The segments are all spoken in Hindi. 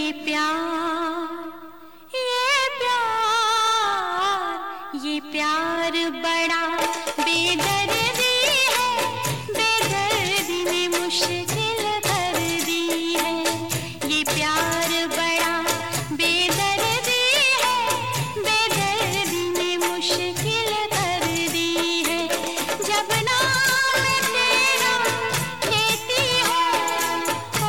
ये प्यार बड़ा बेदर्दी है, बेदर्दी ने मुश्किल कर दी है। ये प्यार बड़ा बेदर्दी है, बेदर्दी ने मुश्किल कर दी है। जब नाम तेरा लेती हूँ,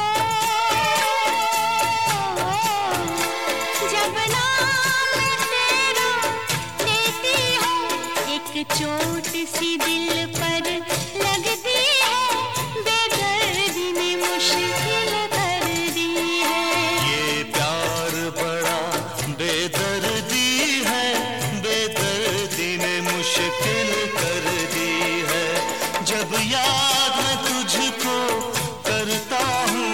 जब नाम तेरा लेती हूँ, एक चोट सी दिल पर लगती है, बेदर्दी ने मुश्किल कर दी है। ये प्यार बड़ा बेदर्दी है, बेदर्दी ने मुश्किल कर दी है। जब याद मैं तुझको करता हूँ,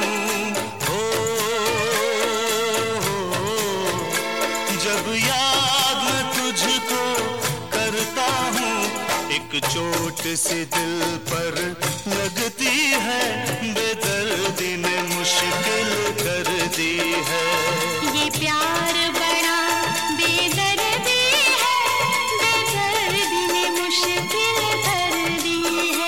जब याद मैं तुझको करता हूँ, एक चोट सी दिल पर लगती है, बेदर्दी ने मुश्किल कर दी है। ये प्यार बड़ा बेदर्दी है, बेदर्दी ने मुश्किल कर दी है।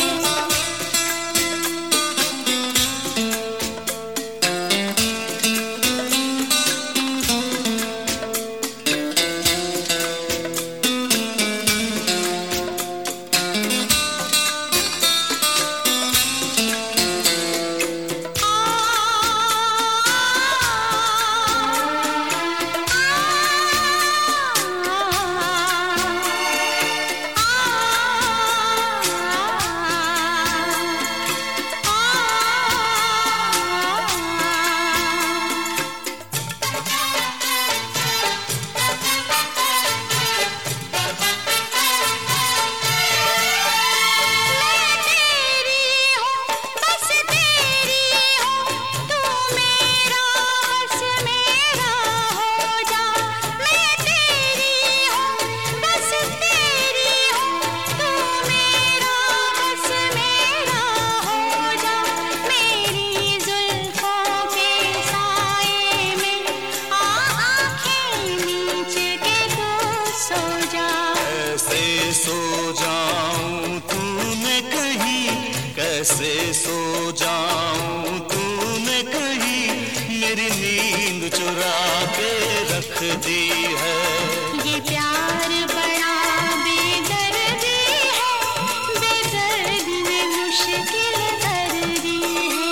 सो जाऊं तूने कहीं, कैसे सो जाऊं तूने कहीं, मेरी नींद चुरा के रख दी है। ये प्यार बड़ा बेदर्दी है, बेदर्दी ने मुश्किल कर दी है।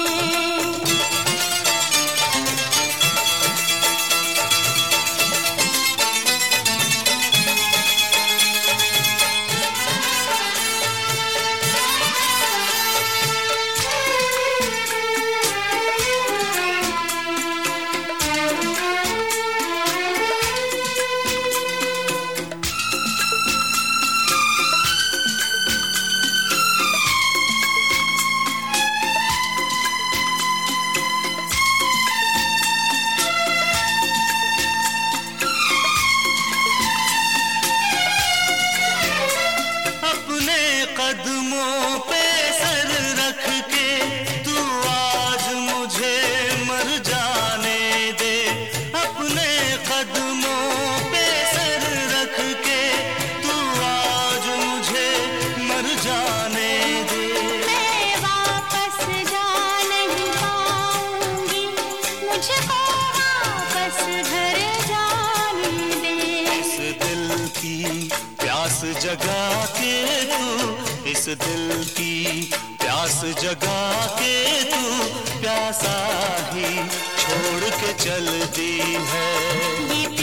कदमों पे सर रख के तू आज मुझे मर जाने दे, अपने कदमों पे सर रख के तू आज मुझे मर जाने दे। मैं वापस जा नहीं पाऊंगी, मुझको वापस घर जाने दे। इस दिल की प्यास जगा के तू, इस दिल की प्यास जगा के तू, प्यासा ही छोड़ के चल दी है।